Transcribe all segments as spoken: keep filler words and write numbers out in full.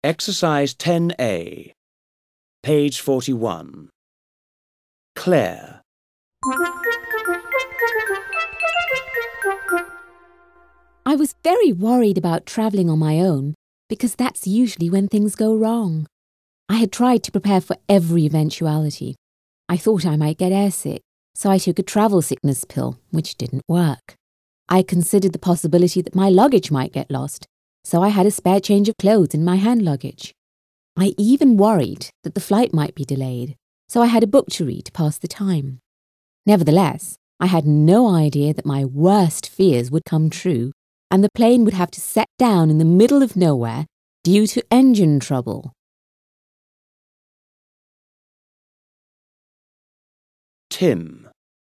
Exercise ten A, page forty-one. Claire. I was very worried about travelling on my own because that's usually when things go wrong. I had tried to prepare for every eventuality. I thought I might get airsick, so I took a travel sickness pill, which didn't work. I considered the possibility that my luggage might get lost, so I had a spare change of clothes in my hand luggage. I even worried that the flight might be delayed, so I had a book to read to pass the time. Nevertheless, I had no idea that my worst fears would come true and the plane would have to set down in the middle of nowhere due to engine trouble. Tim.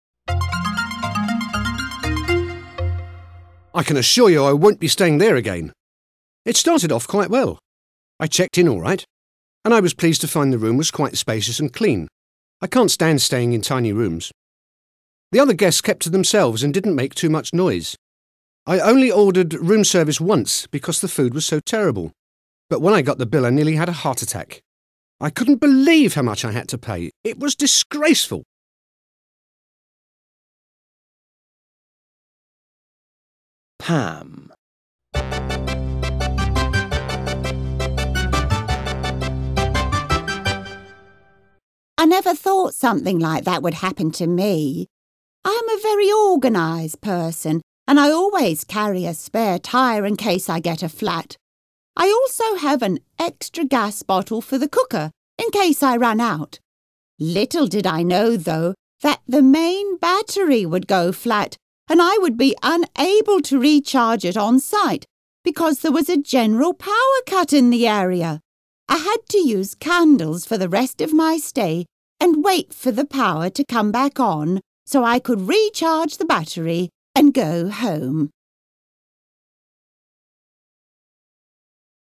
I can assure you I won't be staying there again. It started off quite well. I checked in all right, and I was pleased to find the room was quite spacious and clean. I can't stand staying in tiny rooms. The other guests kept to themselves and didn't make too much noise. I only ordered room service once because the food was so terrible. But when I got the bill, I nearly had a heart attack. I couldn't believe how much I had to pay. It was disgraceful. Pam. I never thought something like that would happen to me. I am a very organised person, and I always carry a spare tyre in case I get a flat. I also have an extra gas bottle for the cooker in case I run out. Little did I know, though, that the main battery would go flat and I would be unable to recharge it on site because there was a general power cut in the area. I had to use candles for the rest of my stay and wait for the power to come back on so I could recharge the battery and go home.